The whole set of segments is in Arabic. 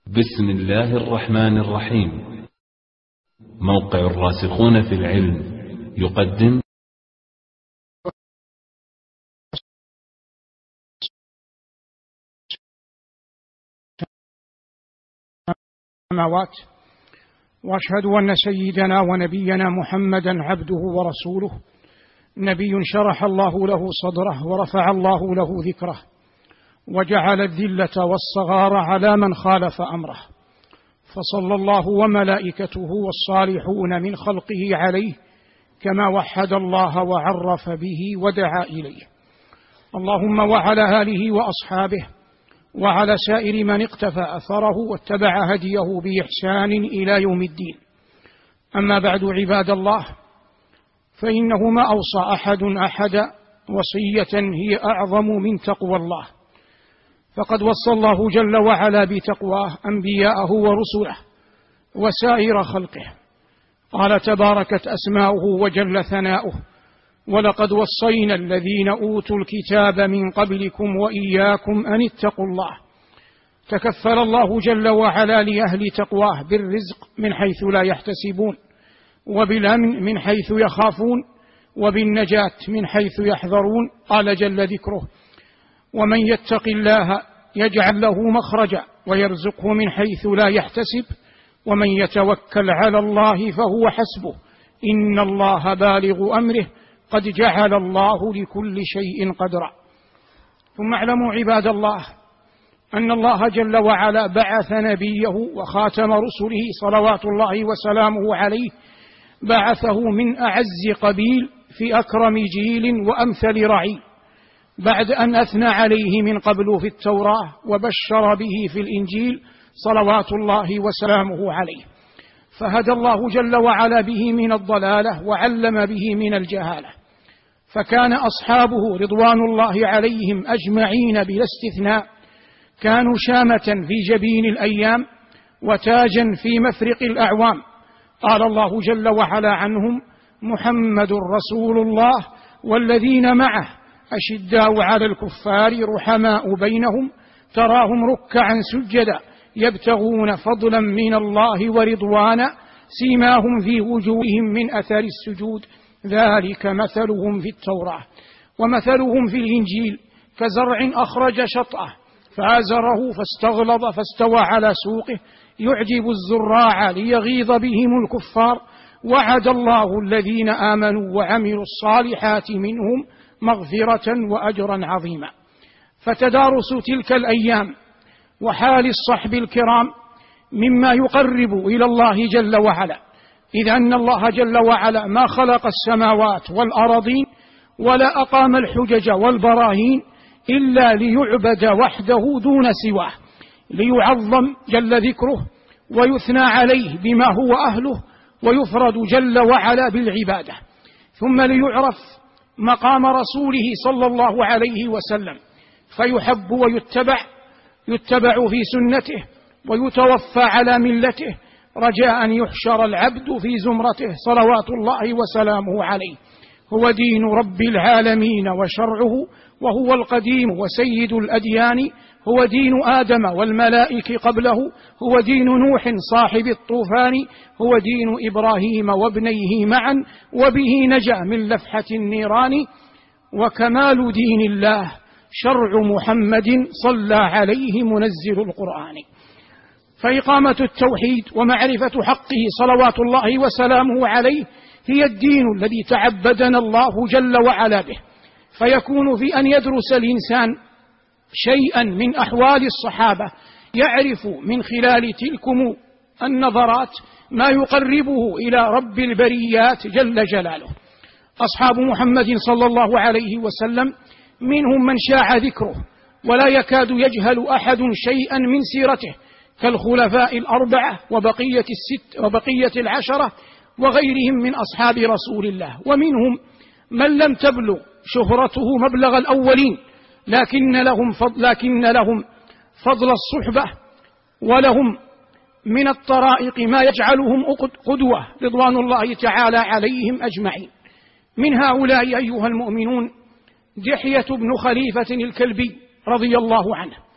بسم الله الرحمن الرحيم. موقع الراسخون في العلم يقدم السماوات، وأشهد أن سيدنا ونبينا محمدا عبده ورسوله، نبي شرح الله له صدره ورفع الله له ذكره، وجعل الذلة والصغار على من خالف أمره، فصلى الله وملائكته والصالحون من خلقه عليه كما وحد الله وعرف به ودعا إليه. اللهم وعلى آله وأصحابه وعلى سائر من اقتفى أثره واتبع هديه بإحسان إلى يوم الدين. أما بعد، عباد الله، فإنه ما أوصى أحد وصية هي أعظم من تقوى الله، فقد وصى الله جل وعلا بتقواه أنبياءه ورسله وسائر خلقه. قال تباركت أسماؤه وجل ثناؤه: ولقد وصينا الذين أوتوا الكتاب من قبلكم وإياكم أن اتقوا الله. تكفل الله جل وعلا لأهل تقواه بالرزق من حيث لا يحتسبون، وبالأمن من حيث يخافون، وبالنجاة من حيث يحذرون. قال جل ذكره: ومن يتق الله يجعل له مخرجا ويرزقه من حيث لا يحتسب ومن يتوكل على الله فهو حسبه إن الله بالغ أمره قد جعل الله لكل شيء قدرا. ثم اعلموا عباد الله أن الله جل وعلا بعث نبيه وخاتم رسله صلوات الله وسلامه عليه، بعثه من أعز قبيل في أكرم جيل وأمثل رعيل، بعد أن أثنى عليه من قبل في التوراة وبشر به في الإنجيل صلوات الله وسلامه عليه، فهدى الله جل وعلا به من الضلالة وعلم به من الجهالة. فكان أصحابه رضوان الله عليهم أجمعين بلا استثناء كانوا شامة في جبين الأيام وتاجا في مفرق الأعوام. قال الله جل وعلا عنهم: محمد رسول الله والذين معه أشداء على الكفار رحماء بينهم تراهم ركعا سجدا يبتغون فضلا من الله ورضوانا سيماهم في وجوههم من أثر السجود ذلك مثلهم في التوراة ومثلهم في الإنجيل كزرع أخرج شطأه فآزره فاستغلظ فاستوى على سوقه يعجب الزراع ليغيظ بهم الكفار وعد الله الذين آمنوا وعملوا الصالحات منهم مغفرة وأجرا عظيما. فتدارس تلك الأيام وحال الصحب الكرام مما يقرب إلى الله جل وعلا، إذ أن الله جل وعلا ما خلق السماوات والأراضين ولا أقام الحجج والبراهين إلا ليعبد وحده دون سواه، ليعظم جل ذكره ويثنى عليه بما هو أهله ويفرد جل وعلا بالعبادة، ثم ليعرف مقام رسوله صلى الله عليه وسلم فيحب يتبع في سنته ويتوفى على ملته، رجاء أن يحشر العبد في زمرته صلوات الله وسلامه عليه. هو دين رب العالمين وشرعه، وهو القديم وسيد الأديان، هو دين آدم والملائكة قبله، هو دين نوح صاحب الطوفان، هو دين إبراهيم وابنيه معا وبه نجا من لفحة النيران. وكمال دين الله شرع محمد صلى عليه منزل القرآن. فإقامة التوحيد ومعرفة حقه صلوات الله وسلامه عليه هي الدين الذي تعبدنا الله جل وعلا به. فيكون في أن يدرس الإنسان شيئا من أحوال الصحابة يعرف من خلال تلكم النظرات ما يقربه إلى رب البريات جل جلاله. أصحاب محمد صلى الله عليه وسلم منهم من شاع ذكره ولا يكاد يجهل أحد شيئا من سيرته، كالخلفاء الأربعة وبقية العشرة وغيرهم من أصحاب رسول الله، ومنهم من لم تبلغ شهرته مبلغ الأولين لكن لهم فضل الصحبة، ولهم من الطرائق ما يجعلهم قدوة رضوان الله تعالى عليهم أجمعين. من هؤلاء أيها المؤمنون دحية بن خليفة الكلبي رضي الله عنه،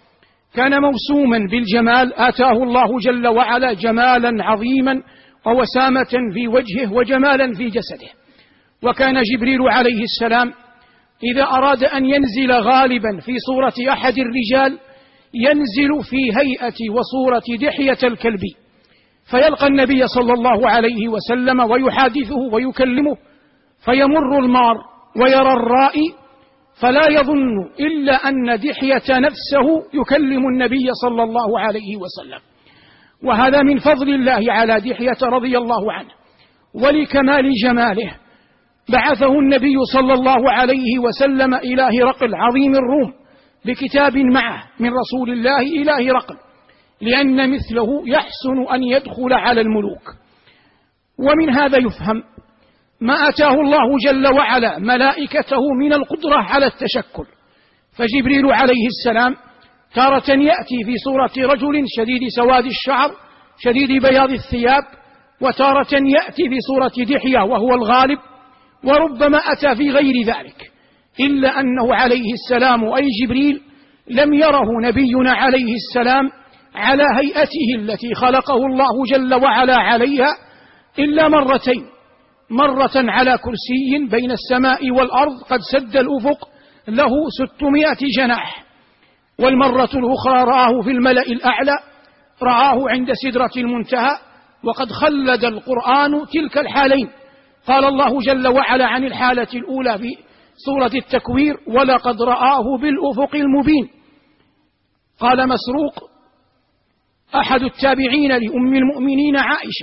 كان موسوما بالجمال، آتاه الله جل وعلا جمالا عظيما ووسامة في وجهه وجمالا في جسده. وكان جبريل عليه السلام إذا أراد أن ينزل غالبا في صورة أحد الرجال ينزل في هيئة وصورة دحية الكلب، فيلقى النبي صلى الله عليه وسلم ويحادثه ويكلمه، فيمر المار ويرى الرائي فلا يظن إلا أن دحية نفسه يكلم النبي صلى الله عليه وسلم. وهذا من فضل الله على دحية رضي الله عنه. ولكمال جماله بعثه النبي صلى الله عليه وسلم إلى هرقل عظيم الروم بكتاب معه من رسول الله إلى هرقل، لأن مثله يحسن أن يدخل على الملوك. ومن هذا يفهم ما أتاه الله جل وعلا ملائكته من القدرة على التشكل. فجبريل عليه السلام تارة يأتي في صورة رجل شديد سواد الشعر شديد بياض الثياب، وتارة يأتي في صورة دحية وهو الغالب، وربما أتى في غير ذلك، إلا أنه عليه السلام أي جبريل لم يره نبينا عليه السلام على هيئته التي خلقه الله جل وعلا عليها إلا مرتين، مرة على كرسي بين السماء والأرض قد سد الأفق له 600 جناح، والمرة الأخرى رآه في الملأ الأعلى، رآه عند سدرة المنتهى. وقد خلد القرآن تلك الحالين، قال الله جل وعلا عن الحالة الأولى في سورة التكوير: ولقد رآه بالأفق المبين. قال مسروق أحد التابعين لأم المؤمنين عائشة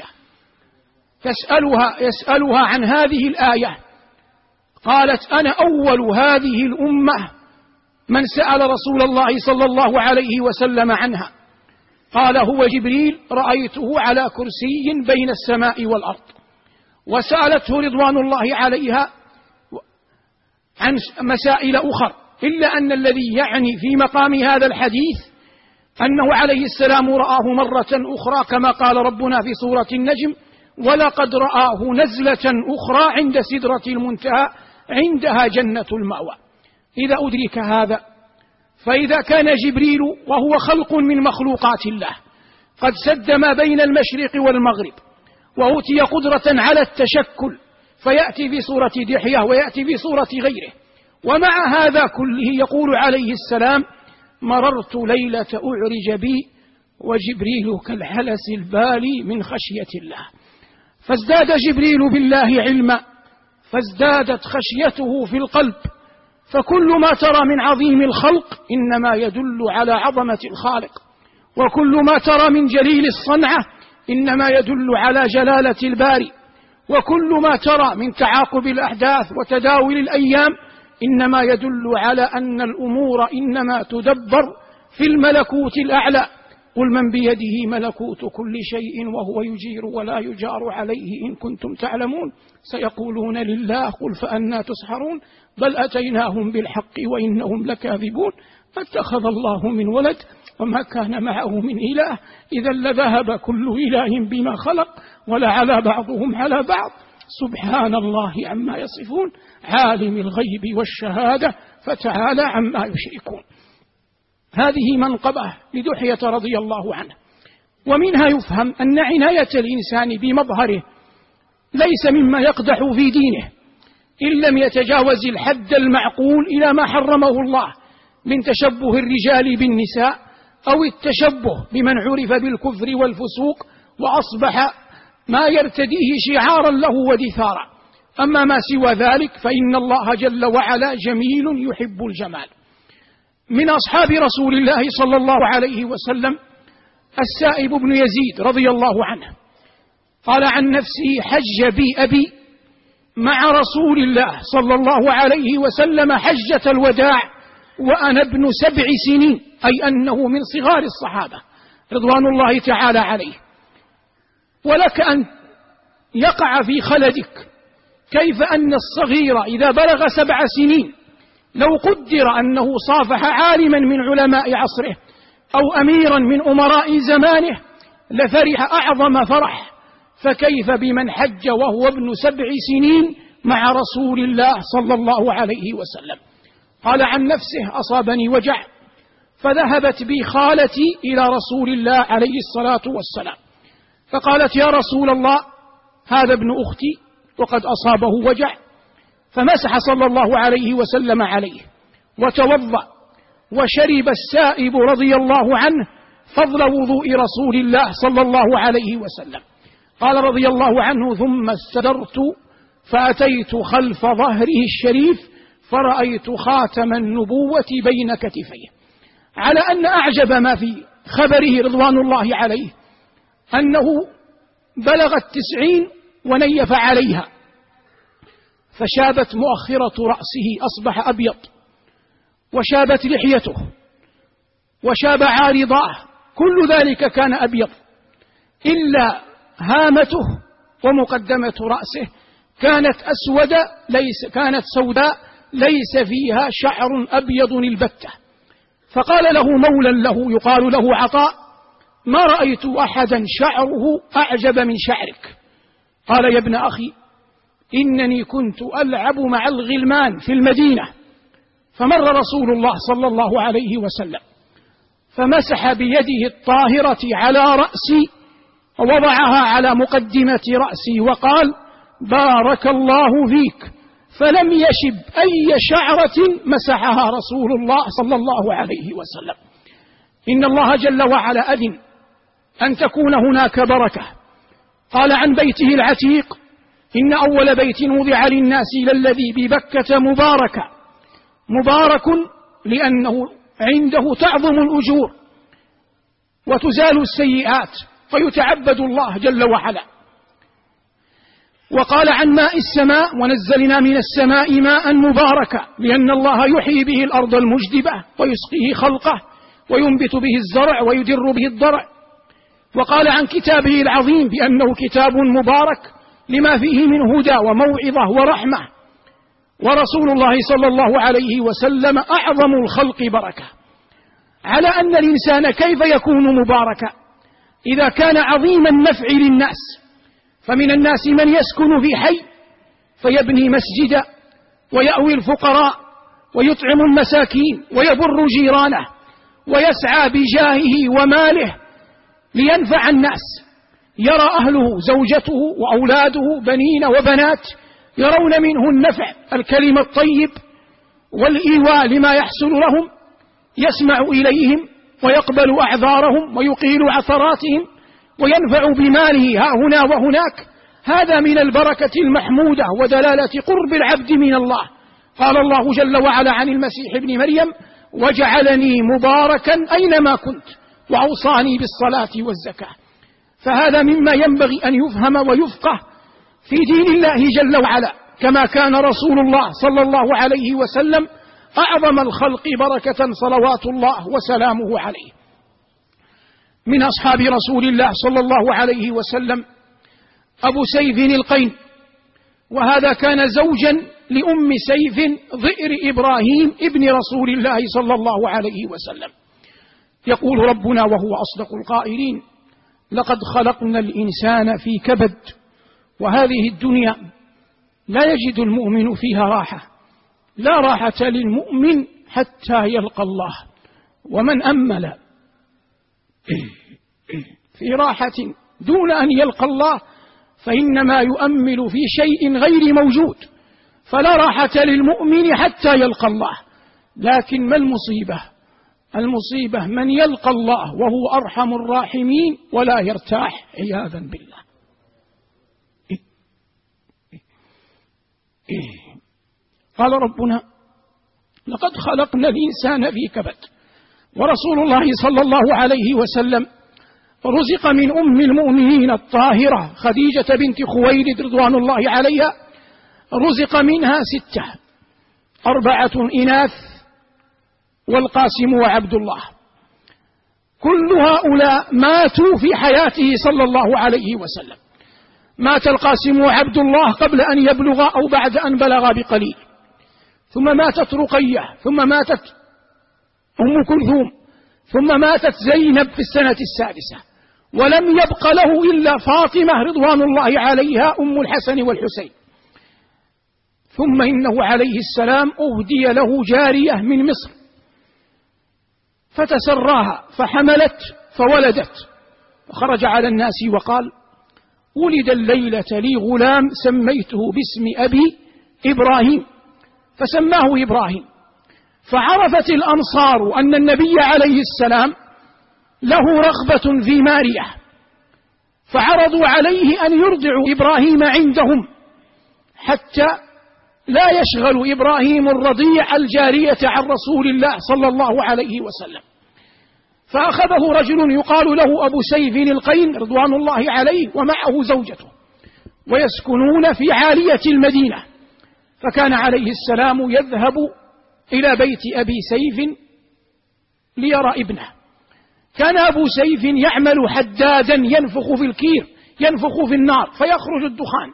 يسألها عن هذه الآية، قالت: أنا أول هذه الأمة من سأل رسول الله صلى الله عليه وسلم عنها. قال: هو جبريل، رأيته على كرسي بين السماء والأرض. وسألته رضوان الله عليها عن مسائل أخرى، إلا أن الذي يعني في مقام هذا الحديث أنه عليه السلام رآه مرة أخرى كما قال ربنا في سورة النجم: ولقد رآه نزلة أخرى عند سدرة المنتهى عندها جنة المأوى. إذا أدرك هذا، فإذا كان جبريل وهو خلق من مخلوقات الله قد سد ما بين المشرق والمغرب، وأوتي قدرة على التشكل، فيأتي في صورة دحية ويأتي في صورة غيره، ومع هذا كله يقول عليه السلام: مررت ليلة أعرج بي وجبريل كالحلس البالي من خشية الله. فازداد جبريل بالله علما، فازدادت خشيته في القلب. فكل ما ترى من عظيم الخلق إنما يدل على عظمة الخالق، وكل ما ترى من جليل الصنعة إنما يدل على جلالة الباري، وكل ما ترى من تعاقب الأحداث وتداول الأيام إنما يدل على أن الأمور إنما تدبر في الملكوت الأعلى. قل من بيده ملكوت كل شيء وهو يجير ولا يجار عليه إن كنتم تعلمون. سيقولون لله، قل فأنى تسحرون، بل أتيناهم بالحق وإنهم لكاذبون. فاتخذ الله من ولد وما كان معه من إله، إذا لذهب كل إله بما خلق ولعلى بعضهم على بعض، سبحان الله عما يصفون، عالم الغيب والشهادة فتعالى عما يشركون. هذه منقبة لدحية رضي الله عنه. ومنها يفهم أن عناية الإنسان بمظهره ليس مما يقدح في دينه إن لم يتجاوز الحد المعقول إلى ما حرمه الله من تشبه الرجال بالنساء، أو التشبه بمن عرف بالكفر والفسوق وأصبح ما يرتديه شعارا له ودثارا. أما ما سوى ذلك فإن الله جل وعلا جميل يحب الجمال. من أصحاب رسول الله صلى الله عليه وسلم السائب بن يزيد رضي الله عنه قال عن نفسه: حج بي أبي مع رسول الله صلى الله عليه وسلم حجة الوداع وأنا ابن 7 سنين، أي أنه من صغار الصحابة رضوان الله تعالى عليه. ولك أن يقع في خلدك كيف أن الصغير إذا بلغ 7 سنين لو قدر أنه صافح عالما من علماء عصره أو أميرا من أمراء زمانه لفرح أعظم فرح، فكيف بمن حج وهو ابن 7 سنين مع رسول الله صلى الله عليه وسلم. قال عن نفسه: أصابني وجع فذهبت بي خالتي إلى رسول الله عليه الصلاة والسلام، فقالت: يا رسول الله، هذا ابن أختي وقد أصابه وجع. فمسح صلى الله عليه وسلم عليه وتوضأ، وشرب السائب رضي الله عنه فضل وضوء رسول الله صلى الله عليه وسلم. قال رضي الله عنه: ثم استدرت فأتيت خلف ظهره الشريف فرأيت خاتم النبوة بين كتفيه. على أن أعجب ما في خبره رضوان الله عليه أنه بلغ 90 ونيف عليها، فشابت مؤخرة رأسه أصبح أبيض، وشابت لحيته، وشاب عارضاه، كل ذلك كان أبيض، إلا هامته ومقدمة رأسه كانت سوداء ليس فيها شعر أبيض البتة. فقال له مولى له يقال له عطاء: ما رأيت أحدا شعره أعجب من شعرك. قال: يا ابن أخي، إنني كنت ألعب مع الغلمان في المدينة، فمر رسول الله صلى الله عليه وسلم فمسح بيده الطاهرة على رأسي ووضعها على مقدمة رأسي وقال: بارك الله فيك. فلم يشب أي شعرة مسحها رسول الله صلى الله عليه وسلم. إن الله جل وعلا أذن أن تكون هناك بركة. قال عن بيته العتيق: إن أول بيت وضع للناس للذي ببكة مبارك لأنه عنده تعظم الأجور وتزال السيئات ويتعبد الله جل وعلا. وقال عن ماء السماء: ونزلنا من السماء ماء مباركا لأن الله يحيي به الأرض المجدبة ويسقيه خلقه وينبت به الزرع ويدر به الضرع. وقال عن كتابه العظيم بأنه كتاب مبارك لما فيه من هدى وموعظة ورحمة. ورسول الله صلى الله عليه وسلم أعظم الخلق بركة. على أن الإنسان كيف يكون مباركا إذا كان عظيم النفع للناس؟ فمن الناس من يسكن في حي فيبني مسجدا ويأوي الفقراء ويطعم المساكين ويبر جيرانه ويسعى بجاهه وماله لينفع الناس. يرى أهله زوجته وأولاده بنين وبنات يرون منه النفع، الكلمة الطيب والإيواء لما يحصل لهم، يسمع إليهم ويقبل أعذارهم ويقيل عثراتهم وينفع بماله ها هنا وهناك. هذا من البركة المحمودة ودلالة قرب العبد من الله. قال الله جل وعلا عن المسيح ابن مريم: وجعلني مباركا أينما كنت وأوصاني بالصلاة والزكاة. فهذا مما ينبغي أن يفهم ويفقه في دين الله جل وعلا، كما كان رسول الله صلى الله عليه وسلم أعظم الخلق بركة صلوات الله وسلامه عليه. من أصحاب رسول الله صلى الله عليه وسلم أبو سيف القين، وهذا كان زوجا لأم سيف ضئر إبراهيم ابن رسول الله صلى الله عليه وسلم. يقول ربنا وهو أصدق القائلين: لقد خلقنا الإنسان في كبد. وهذه الدنيا لا يجد المؤمن فيها راحة، لا راحة للمؤمن حتى يلقى الله. ومن أمل في راحة دون أن يلقى الله فإنما يؤمل في شيء غير موجود. فلا راحة للمؤمن حتى يلقى الله. لكن ما المصيبة؟ المصيبة من يلقى الله وهو أرحم الراحمين ولا يرتاح عياذا بالله. قال ربنا: لقد خلقنا الإنسان في كبد. ورسول الله صلى الله عليه وسلم رزق من أم المؤمنين الطاهرة خديجة بنت خويلد رضوان الله عليها، رزق منها 6، 4 إناث والقاسم وعبد الله. كل هؤلاء ماتوا في حياته صلى الله عليه وسلم. مات القاسم وعبد الله قبل أن يبلغ أو بعد أن بلغ بقليل، ثم ماتت رقية، ثم ماتت أم كلثوم، ثم ماتت زينب في السنة 6، ولم يبق له إلا فاطمة رضوان الله عليها أم الحسن والحسين. ثم إنه عليه السلام أهدي له جارية من مصر، فتسراها فحملت فولدت، وخرج على الناس وقال: ولد الليلة لي غلام سميته باسم أبي إبراهيم، فسماه إبراهيم. فعرفت الأنصار أن النبي عليه السلام له رغبة في مارية، فعرضوا عليه أن يرضعوا إبراهيم عندهم حتى لا يشغل إبراهيم الرضيع الجارية عن رسول الله صلى الله عليه وسلم. فأخذه رجل يقال له أبو سيف القين رضوان الله عليه ومعه زوجته، ويسكنون في عالية المدينة. فكان عليه السلام يذهب إلى بيت أبي سيف ليرى ابنه. كان أبو سيف يعمل حدادا ينفخ في الكير، ينفخ في النار فيخرج الدخان.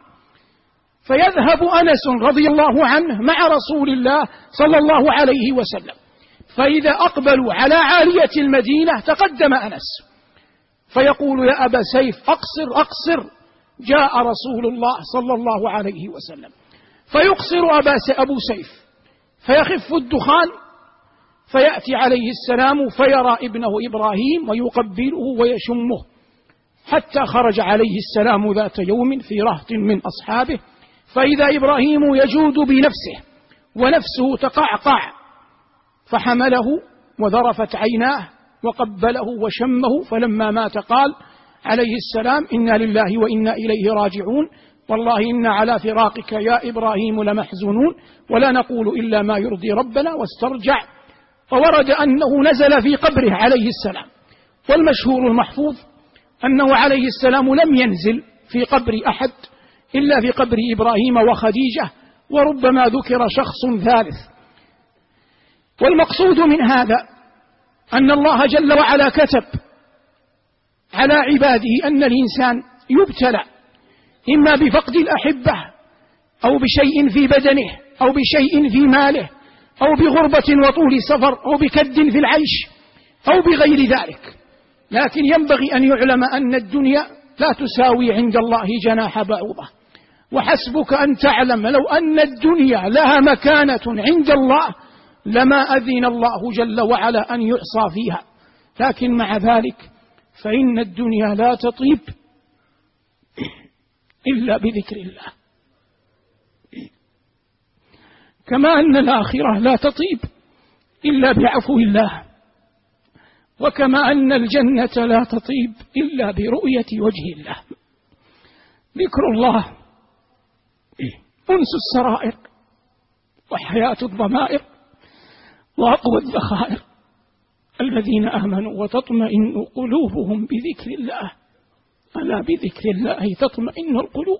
فيذهب أنس رضي الله عنه مع رسول الله صلى الله عليه وسلم، فإذا أقبلوا على عالية المدينة تقدم أنس فيقول: يا أبا سيف أقصر أقصر، جاء رسول الله صلى الله عليه وسلم. فيقصر أبو سيف فيخف الدخان، فيأتي عليه السلام فيرى ابنه إبراهيم ويقبله ويشمه، حتى خرج عليه السلام ذات يوم في رهط من أصحابه، فإذا إبراهيم يجود بنفسه ونفسه تقعقع، فحمله وذرفت عيناه وقبله وشمه. فلما مات قال عليه السلام: إنا لله وإنا إليه راجعون، والله إنا على فراقك يا إبراهيم لمحزونون، ولا نقول إلا ما يرضي ربنا. واسترجع، فورد أنه نزل في قبره عليه السلام. والمشهور المحفوظ أنه عليه السلام لم ينزل في قبر أحد إلا في قبر إبراهيم وخديجة، وربما ذكر شخص ثالث. والمقصود من هذا أن الله جل وعلا كتب على عباده أن الإنسان يبتلى إما بفقد الأحبة أو بشيء في بدنه أو بشيء في ماله أو بغربة وطول سفر أو بكد في العيش أو بغير ذلك. لكن ينبغي أن يعلم أن الدنيا لا تساوي عند الله جناح بعوضة. وحسبك أن تعلم لو أن الدنيا لها مكانة عند الله لما أذن الله جل وعلا أن يعصى فيها. لكن مع ذلك فإن الدنيا لا تطيب إلا بذكر الله، كما أن الآخرة لا تطيب إلا بعفو الله، وكما أن الجنة لا تطيب إلا برؤية وجه الله. ذكر الله أنس السرائر وحياة الضمائر وأقوى الذخائر. الذين آمنوا وتطمئن قلوبهم بذكر الله، ألا بذكر الله تطمئن القلوب.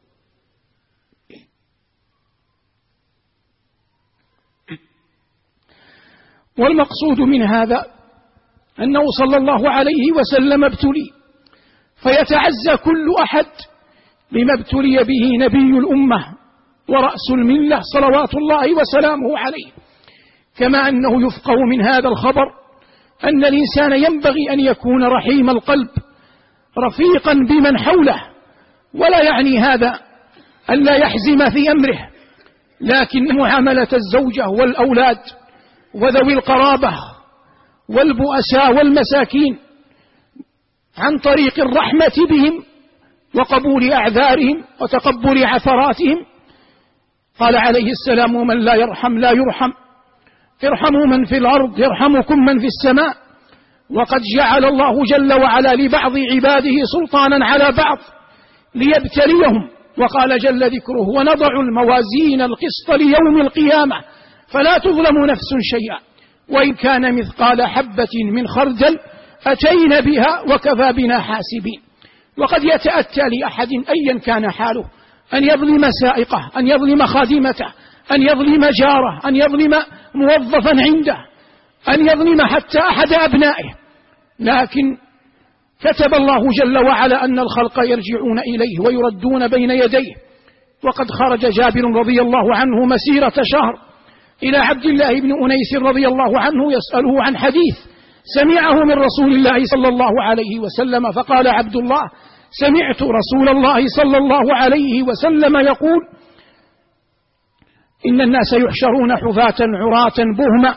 والمقصود من هذا أنه صلى الله عليه وسلم ابتلي، فيتعزى كل أحد بما ابتلي به نبي الأمة ورأس الملة صلوات الله وسلامه عليه. كما أنه يفقه من هذا الخبر أن الإنسان ينبغي أن يكون رحيم القلب رفيقا بمن حوله، ولا يعني هذا أن لا يحزم في أمره، لكن معاملة الزوجة والأولاد وذوي القرابة والبؤساء والمساكين عن طريق الرحمة بهم وقبول أعذارهم وتقبل عثراتهم. قال عليه السلام: من لا يرحم لا يرحم، ارحموا من في الأرض يرحمكم من في السماء. وقد جعل الله جل وعلا لبعض عباده سلطانا على بعض ليبتليهم، وقال جل ذكره: ونضع الموازين القسط ليوم القيامة فلا تظلم نفس شيئا وإن كان مثقال حبة من خردل أتينا بها وكفى بنا حاسبين. وقد يتأتى لأحد أيا كان حاله أن يظلم سائقه، أن يظلم خادمته، أن يظلم جاره، أن يظلم موظفا عنده، أن يظلم حتى أحد أبنائه، لكن كتب الله جل وعلا أن الخلق يرجعون إليه ويردون بين يديه. وقد خرج جابر رضي الله عنه مسيرة شهر إلى عبد الله بن أنيس رضي الله عنه يسأله عن حديث سمعه من رسول الله صلى الله عليه وسلم، فقال عبد الله: سمعت رسول الله صلى الله عليه وسلم يقول: إن الناس يحشرون حفاة عراة بهما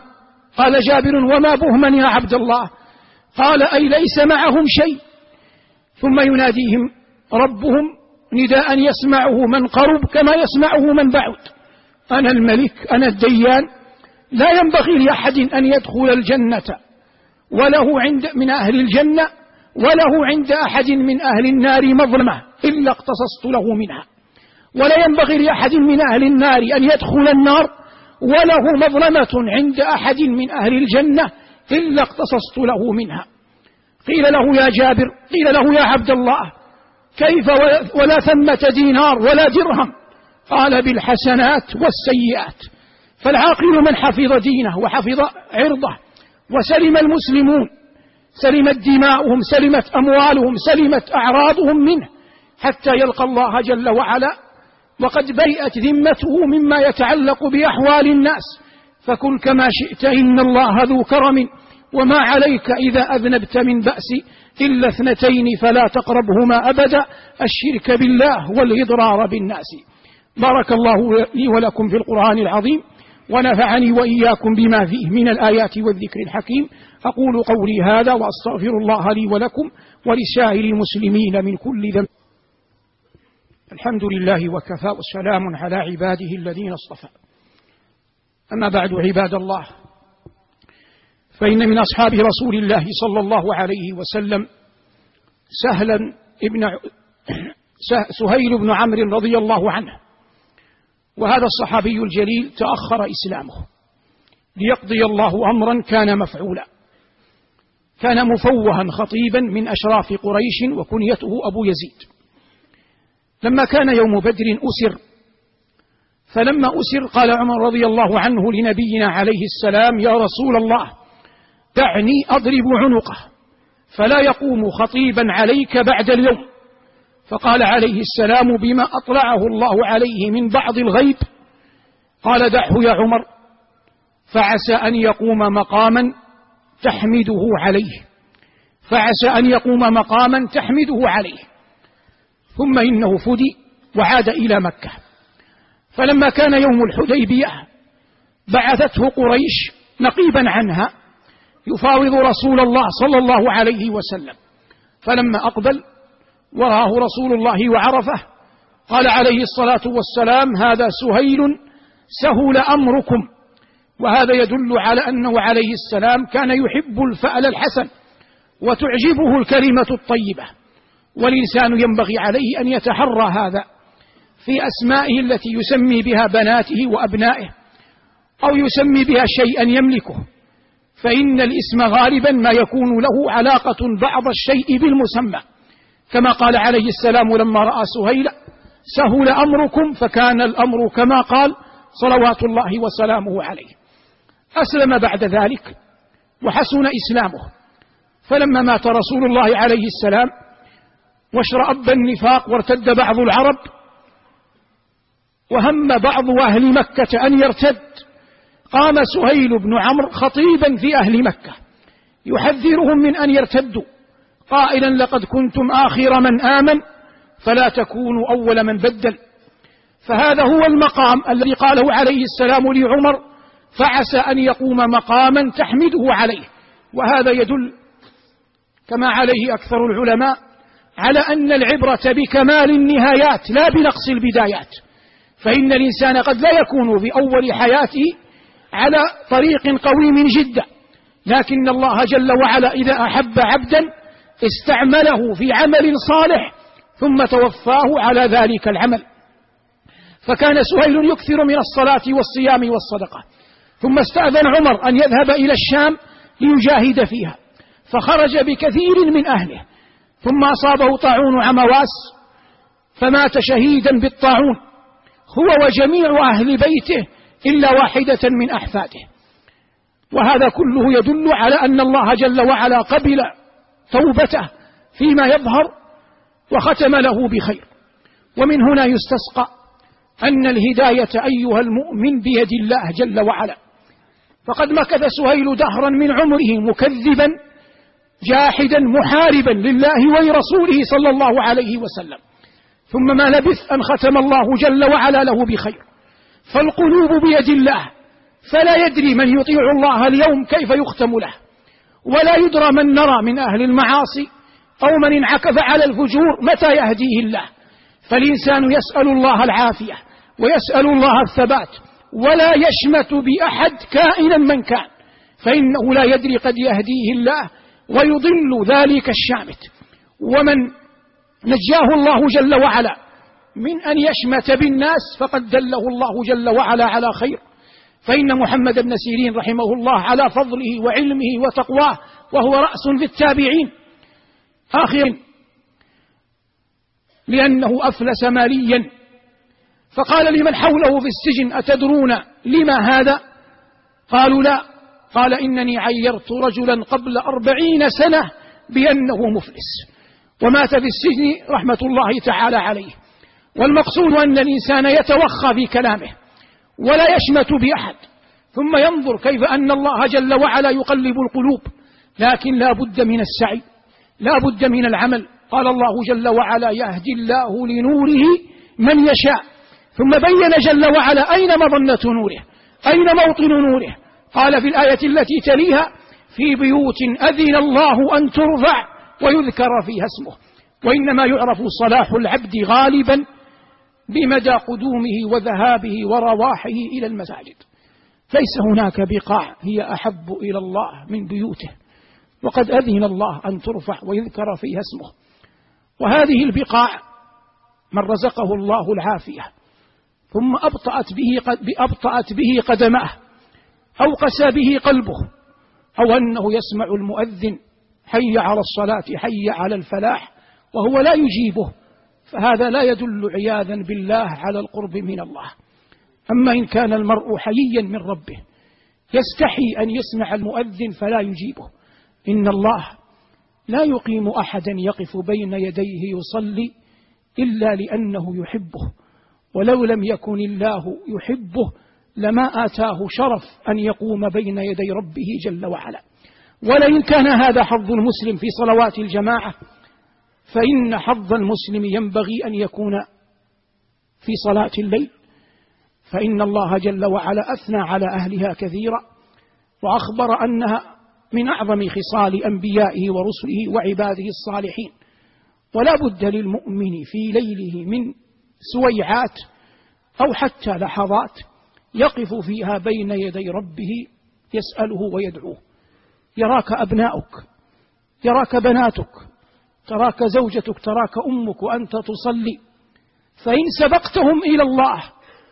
قال جابر: وما بهما يا عبد الله؟ قال: أي ليس معهم شيء. ثم يناديهم ربهم نداء يسمعه من قرب كما يسمعه من بعد: أنا الملك، أنا الديان، لا ينبغي لأحد أن يدخل الجنة وله من أهل الجنة وله عند أحد من أهل النار مظلمة إلا اقتصصت له منها، ولا ينبغي لأحد من أهل النار أن يدخل النار وله مظلمة عند أحد من أهل الجنة إلا اقتصصت له منها. قيل له: يا جابر، قيل له: يا عبد الله، كيف ولا ثمة دينار ولا درهم؟ قال: بالحسنات والسيئات. فالعاقل من حفظ دينه وحفظ عرضه وسلم المسلمون، سلمت دماؤهم، سلمت أموالهم، سلمت أعراضهم منه حتى يلقى الله جل وعلا وقد برئت ذمته مما يتعلق بأحوال الناس. فكن كما شئت إن الله ذو كرم، وما عليك إذا أذنبت من بأس إلا 2 فلا تقربهما أبدا: الشرك بالله والإضرار بالناس. بارك الله لي ولكم في القرآن العظيم، ونفعني وإياكم بما فيه من الآيات والذكر الحكيم. أقول قولي هذا وأستغفر الله لي ولكم ولسائر المسلمين من كل ذنب. الحمد لله وكفى، والسلام على عباده الذين اصطفى. أما بعد، عباد الله، فإن من أصحاب رسول الله صلى الله عليه وسلم سهيل بن عمرو رضي الله عنه، وهذا الصحابي الجليل تأخر إسلامه ليقضي الله أمرا كان مفعولا. كان مفوها خطيبا من أشراف قريش، وكنيته أبو يزيد. لما كان يوم بدر أسر، فلما أسر قال عمر رضي الله عنه لنبينا عليه السلام: يا رسول الله، دعني أضرب عنقه فلا يقوم خطيبا عليك بعد اليوم. فقال عليه السلام بما أطلعه الله عليه من بعض الغيب: قال: دعه يا عمر، فعسى أن يقوم مقاما تحمده عليه، فعسى أن يقوم مقاما تحمده عليه. ثم إنه فدي وعاد إلى مكة. فلما كان يوم الحديبية بعثته قريش نقيبا عنها يفاوض رسول الله صلى الله عليه وسلم. فلما أقبل وراه رسول الله وعرفه قال عليه الصلاة والسلام: هذا سهيل سهل أمركم. وهذا يدل على أنه عليه السلام كان يحب الفعل الحسن وتعجبه الكلمة الطيبة، والإنسان ينبغي عليه أن يتحرى هذا في أسمائه التي يسمي بها بناته وأبنائه أو يسمي بها شيئا يملكه، فإن الاسم غالبا ما يكون له علاقة بعض الشيء بالمسمى، كما قال عليه السلام لما رأى سهيل: سهل أمركم، فكان الأمر كما قال صلوات الله وسلامه عليه. أسلم بعد ذلك وحسن إسلامه. فلما مات رسول الله عليه السلام واشرأب النفاق وارتد بعض العرب، وهم بعض أهل مكة أن يرتد، قام سهيل بن عمرو خطيبا في أهل مكة يحذرهم من أن يرتدوا، قائلا: لقد كنتم آخر من آمن فلا تكونوا أول من بدل. فهذا هو المقام الذي قاله عليه السلام لعمر: فعسى أن يقوم مقاما تحمده عليه. وهذا يدل كما عليه أكثر العلماء على أن العبرة بكمال النهايات لا بنقص البدايات، فإن الإنسان قد لا يكون في أول حياته على طريق قويم جدا، لكن الله جل وعلا إذا أحب عبدا استعمله في عمل صالح ثم توفاه على ذلك العمل. فكان سهيل يكثر من الصلاة والصيام والصدقة، ثم استأذن عمر أن يذهب إلى الشام ليجاهد فيها، فخرج بكثير من أهله، ثم أصابه طاعون عمواس فمات شهيدا بالطاعون هو وجميع أهل بيته إلا واحدة من أحفاده. وهذا كله يدل على أن الله جل وعلا قبل توبته فيما يظهر وختم له بخير. ومن هنا يستسقى أن الهداية أيها المؤمن بيد الله جل وعلا. فقد مكث سهيل دهرا من عمره مكذبا جاحدا محاربا لله ولرسوله صلى الله عليه وسلم، ثم ما لبث أن ختم الله جل وعلا له بخير. فالقلوب بيد الله، فلا يدري من يطيع الله اليوم كيف يختم له، ولا يدرى من نرى من أهل المعاصي أو من انعكف على الفجور متى يهديه الله. فالإنسان يسأل الله العافية ويسأل الله الثبات، ولا يشمت بأحد كائنا من كان، فإنه لا يدري قد يهديه الله ويضل ذلك الشامت. ومن نجاه الله جل وعلا من أن يشمت بالناس فقد دله الله جل وعلا على خير. فإن محمد بن سيرين رحمه الله على فضله وعلمه وتقواه وهو رأس للتابعين آخر، لأنه أفلس ماليا، فقال لمن حوله في السجن: أتدرون لما هذا؟ قالوا: لا. قال: إنني عيرت رجلا قبل 40 سنة بأنه مفلس، ومات في السجن رحمة الله تعالى عليه. والمقصود أن الإنسان يتوخى في كلامه ولا يشمت بأحد، ثم ينظر كيف أن الله جل وعلا يقلب القلوب، لكن لا بد من السعي، لا بد من العمل. قال الله جل وعلا: يهدي الله لنوره من يشاء. ثم بين جل وعلا أين مظنة نوره، أين موطن نوره. قال في الآية التي تليها: في بيوت أذن الله أن ترفع ويذكر فيها اسمه. وإنما يعرف صلاح العبد غالبا بمدى قدومه وذهابه ورواحه إلى المساجد. ليس هناك بقاع هي أحب إلى الله من بيوته، وقد أذن الله أن ترفع ويذكر فيها اسمه. وهذه البقاع من رزقه الله العافية ثم أبطأت به قدماه أو قسى به قلبه، أو أنه يسمع المؤذن: حي على الصلاة، حي على الفلاح، وهو لا يجيبه، فهذا لا يدل عياذا بالله على القرب من الله. أما إن كان المرء حييا من ربه يستحي أن يسمع المؤذن فلا يجيبه، إن الله لا يقيم أحدا يقف بين يديه يصلي إلا لأنه يحبه، ولو لم يكن الله يحبه لما آتاه شرف أن يقوم بين يدي ربه جل وعلا. ولئن كان هذا حظ المسلم في صلوات الجماعة، فإن حظ المسلم ينبغي أن يكون في صلاة الليل، فإن الله جل وعلا أثنى على أهلها كثيرا، وأخبر أنها من أعظم خصال أنبيائه ورسله وعباده الصالحين. ولا بد للمؤمن في ليله من سويعات أو حتى لحظات يقف فيها بين يدي ربه يسأله ويدعوه. يراك أبناؤك، يراك بناتك، تراك زوجتك، تراك أمك وأنت تصلي، فإن سبقتهم إلى الله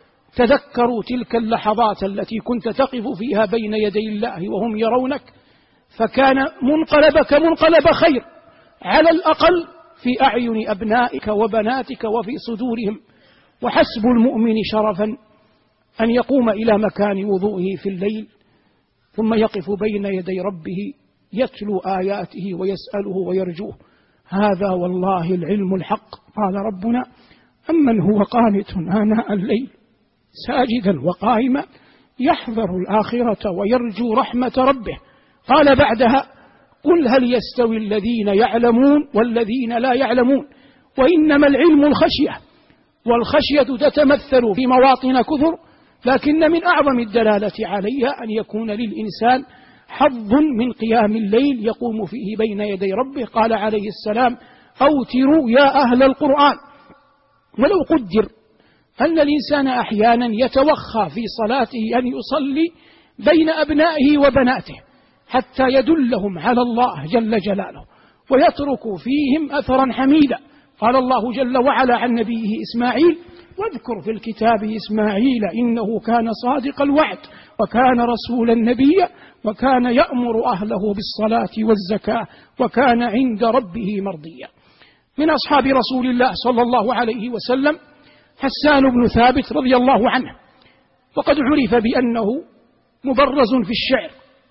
تذكروا تلك اللحظات التي كنت تقف فيها بين يدي الله وهم يرونك، فكان منقلبك منقلب خير على الأقل في أعين أبنائك وبناتك وفي صدورهم. وحسب المؤمن شرفا أن يقوم إلى مكان وضوئه في الليل ثم يقف بين يدي ربه يتلو آياته ويسأله ويرجوه. هذا والله العلم الحق. قال ربنا: أمن هو قانت آناء الليل ساجدا وقائما يحذر الآخرة ويرجو رحمة ربه. قال بعدها: قل هل يستوي الذين يعلمون والذين لا يعلمون، وإنما العلم الخشية، والخشية تتمثل في مواطن كثر، لكن من أعظم الدلالة عليها أن يكون للإنسان حظ من قيام الليل يقوم فيه بين يدي ربه. قال عليه السلام: أوتروا يا أهل القرآن. ولو قدر أن الإنسان أحيانا يتوخى في صلاته أن يصلي بين أبنائه وبناته حتى يدلهم على الله جل جلاله ويترك فيهم أثرا حميدا. قال الله جل وعلا عن نبيه إسماعيل: واذكر في الكتاب إسماعيل إنه كان صادق الوعد وكان رسولا نبيا وكان يأمر أهله بالصلاة والزكاة وكان عند ربه مرضيا. من أصحاب رسول الله صلى الله عليه وسلم حسان بن ثابت رضي الله عنه، وقد عرف بأنه مبرز في الشعر،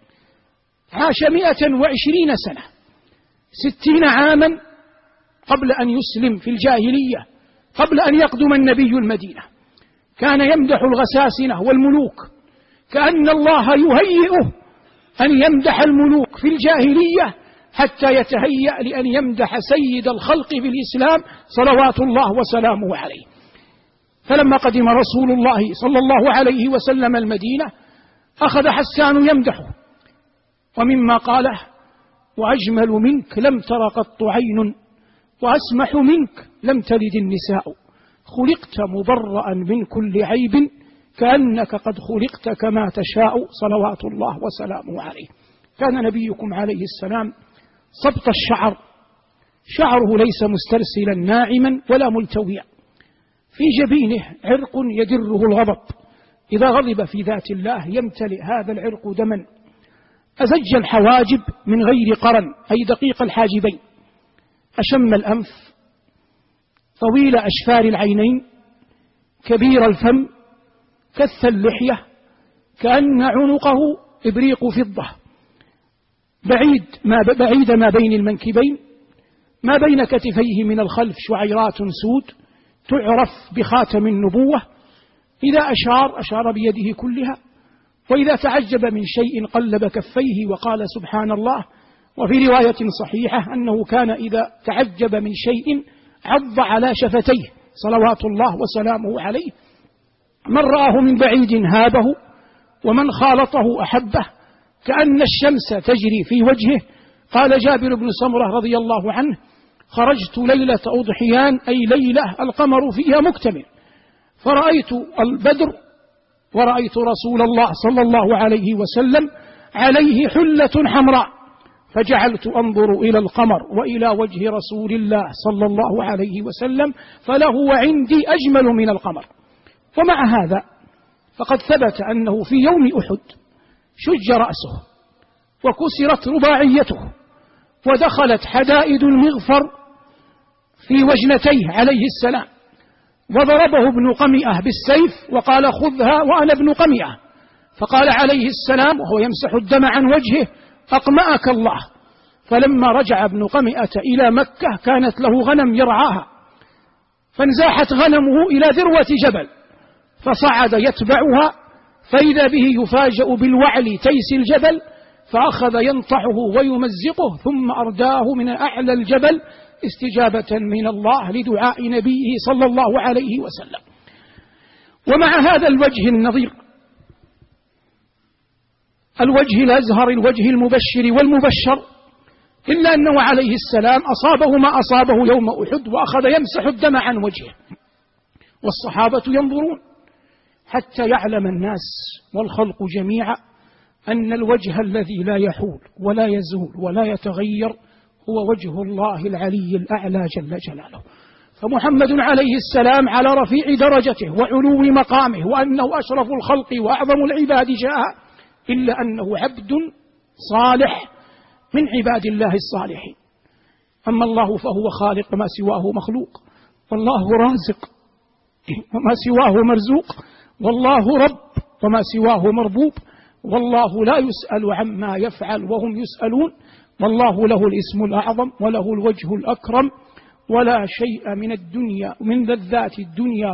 عاش 120 سنة، 60 عاما قبل أن يسلم في الجاهلية، قبل أن يقدم النبي المدينة. كان يمدح الغساسنة والملوك، كأن الله يهيئه أن يمدح الملوك في الجاهلية حتى يتهيأ لأن يمدح سيد الخلق في الإسلام صلوات الله وسلامه عليه. فلما قدم رسول الله صلى الله عليه وسلم المدينة أخذ حسان يمدحه، ومما قاله: وأجمل منك لم تر قط عين، وأسمح منك لم تلد النساء، خلقت مبرأ من كل عيب، كأنك قد خلقت كما تشاء، صلوات الله وسلامه عليه. كان نبيكم عليه السلام صبط الشعر، شعره ليس مسترسلا ناعما ولا ملتويا، في جبينه عرق يدره الغضب، إذا غضب في ذات الله يمتلئ هذا العرق دما. أزج الحواجب من غير قرن، أي دقيق الحاجبين، أشم الأنف، طويل أشفار العينين، كبير الفم، كث اللحية، كأن عنقه إبريق فضة، بعيد ما بين المنكبين، ما بين كتفيه من الخلف شعيرات سود تعرف بخاتم النبوة، إذا أشار بيده كلها، وإذا تعجب من شيء قلب كفيه وقال سبحان الله. وفي رواية صحيحة أنه كان إذا تعجب من شيء عض على شفتيه صلوات الله وسلامه عليه، من رآه من بعيد هابه، ومن خالطه أحبه، كأن الشمس تجري في وجهه. قال جابر بن سمرة رضي الله عنه: خرجت ليلة أضحيان، أي ليلة القمر فيها مكتمل، فرأيت البدر ورأيت رسول الله صلى الله عليه وسلم عليه حلة حمراء، فجعلت أنظر إلى القمر وإلى وجه رسول الله صلى الله عليه وسلم، فله عندي أجمل من القمر. ومع هذا فقد ثبت أنه في يوم أحد شج رأسه وكسرت رباعيته، ودخلت حدائد المغفر في وجنتيه عليه السلام، وضربه ابن قمئة بالسيف وقال: خذها وأنا ابن قمئة. فقال عليه السلام وهو يمسح الدم عن وجهه: أقمأك الله. فلما رجع ابن قمئة إلى مكة كانت له غنم يرعاها، فانزاحت غنمه إلى ذروة جبل، فصعد يتبعها، فإذا به يفاجأ بالوعل تيس الجبل، فأخذ ينطحه ويمزقه، ثم أرداه من أعلى الجبل استجابة من الله لدعاء نبيه صلى الله عليه وسلم. ومع هذا الوجه النظير، الوجه الأزهر، الوجه المبشر والمبشر، إلا أنه عليه السلام أصابه ما أصابه يوم أحد، وأخذ يمسح الدم عن وجهه، والصحابة ينظرون حتى يعلم الناس والخلق جميعا أن الوجه الذي لا يحول ولا يزول ولا يتغير هو وجه الله العلي الأعلى جل جلاله. فمحمد عليه السلام على رفيع درجته وعلو مقامه، وأنه أشرف الخلق وأعظم العباد جاء، إلا أنه عبد صالح من عباد الله الصالحين. أما الله فهو خالق، ما سواه مخلوق، والله رازق وما سواه مرزوق، والله رب وما سواه مربوب، والله لا يسأل عما يفعل وهم يسألون، والله له الاسم الأعظم وله الوجه الأكرم، ولا شيء من الدنيا من لذات الدنيا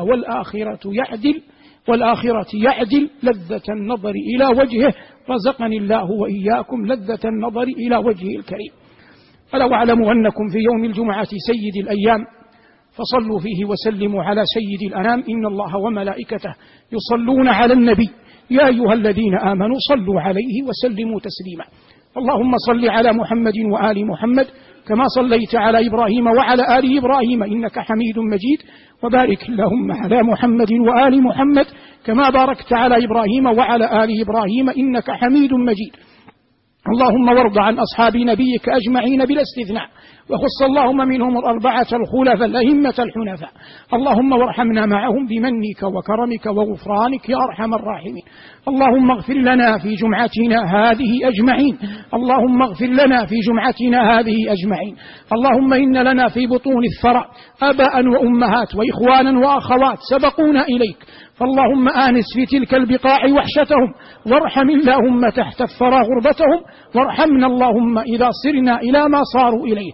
والآخرة يعدل لذة النظر إلى وجهه. رزقني الله وإياكم لذة النظر إلى وجهه الكريم. فلو أعلموا أنكم في يوم الجمعة سيد الأيام فصلوا فيه وسلموا على سيد الأنام، إن الله وملائكته يصلون على النبي يا أيها الذين آمنوا صلوا عليه وسلموا تسليما. اللهم صل على محمد وآل محمد كما صليت على إبراهيم وعلى آل إبراهيم إنك حميد مجيد، وبارك اللهم على محمد وآل محمد كما باركت على إبراهيم وعلى آل إبراهيم إنك حميد مجيد. اللهم وارض عن أصحاب نبيك أجمعين بلا استثناء، وخص اللهم منهم الأربعة الخلفاء الأئمة الحنفاء، اللهم وارحمنا معهم بمنك وكرمك وغفرانك يا أرحم الراحمين. اللهم اغفر لنا في جمعتنا هذه أجمعين، اللهم اغفر لنا في جمعتنا هذه أجمعين. اللهم إن لنا في بطون الثرى آباء وأمهات وإخوانا وأخوات سبقونا إليك، فاللهم آنس في تلك البقاع وحشتهم، وارحم اللهم تحت الثرى غربتهم، وارحمنا اللهم إذا صرنا إلى ما صاروا إليه.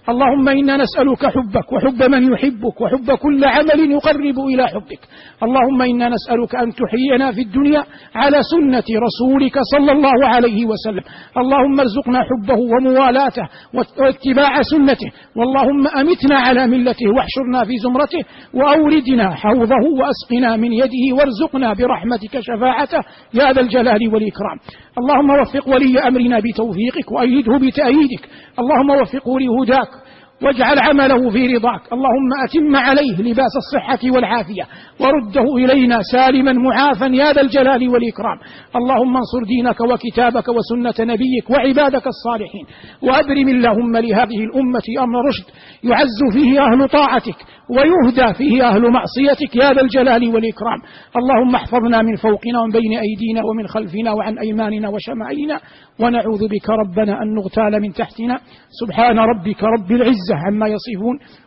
اللهم إنا نسألك حبك وحب من يحبك وحب كل عمل يقرب إلى حبك. اللهم إنا نسألك أن تحيينا في الدنيا على سنة رسولك صلى الله عليه وسلم. اللهم ارزقنا حبه وموالاته واتباع سنته، واللهم أمتنا على ملته واحشرنا في زمرته وأوردنا حوضه وأسقنا من يده وارزقنا برحمتك شفاعته يا ذا الجلال والإكرام. اللهم وفق ولي أمرنا بتوفيقك وأيده بتأييدك. اللهم وفقه لهداك واجعل عمله في رضاك. اللهم أتم عليه لباس الصحة والعافية ورده إلينا سالما معافا يا ذا الجلال والإكرام. اللهم انصر دينك وكتابك وسنة نبيك وعبادك الصالحين، وأبرم اللهم لهذه الأمة أمر رشد يعز فيه أهل طاعتك ويهدى فيه أهل معصيتك يا ذا الجلال والإكرام. اللهم احفظنا من فوقنا ومن بين أيدينا ومن خلفنا وعن أيماننا وشمائلنا، ونعوذ بك ربنا أن نغتال من تحتنا. سبحان ربك رب العزة عما يصفون